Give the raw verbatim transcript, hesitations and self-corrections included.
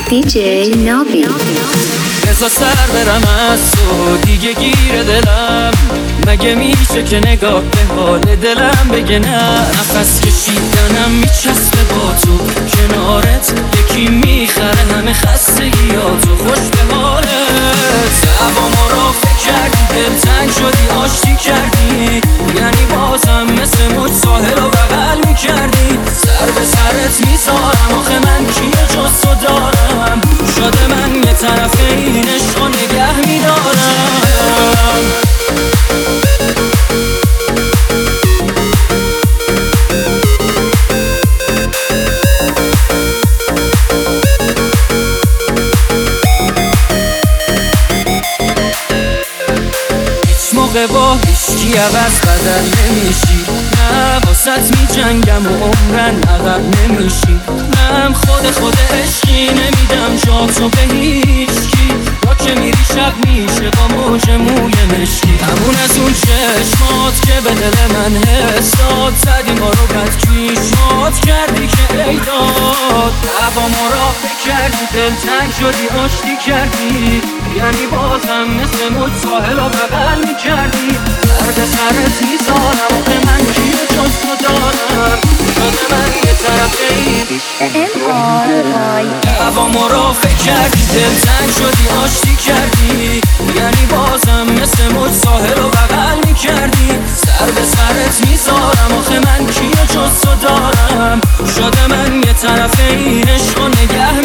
دی جی نابی. بذار سر برم از تو دیگه گیر دلم، مگه میشه که نگاه به حال دلم بگه نه؟ نفس کشیدنم میچسبه با تو کنارت، یکی میخره همه خستگیاتو. خوش به حالت دعوا را فکر کردی، دلتنگ شدی آشتی کردی، یعنی بازم مثل موج ساحل رو بغل میکردی. سر به سرت میذارم آخه من کیه جز تو دارم، شده من یه طرف این عشق رو نگه میدارم. موقع با هیچکی عوض بدل نمیشی، نه واسط می جنگم و عمرن عقب نمیشی. من خود خود عشقی نمیدم جاتو به هیچکی، با که میری شب میشه با موج موی مشکی. همون از اون چشمات که به دل من حس داد، زدی ما رو بد کیشات کردی که ای داد. دعوا ما را فکر کردی، دلتنگ شدی آشتی کردی، یعنی بازم مثل موج ساحل رو بغل میکردی. سر به سرت میذارم آخه من کیه جز تو دارم، شده من یه طرف این دعوا ما را فکر کردی، دلتنگ شدی آشتی کردی، یعنی بازم مثل موج ساحل رو بغل میکردی. سر به سرت میذارم آخه من کیه جز تو دارم، شده من یه طرف این عشق رو نگه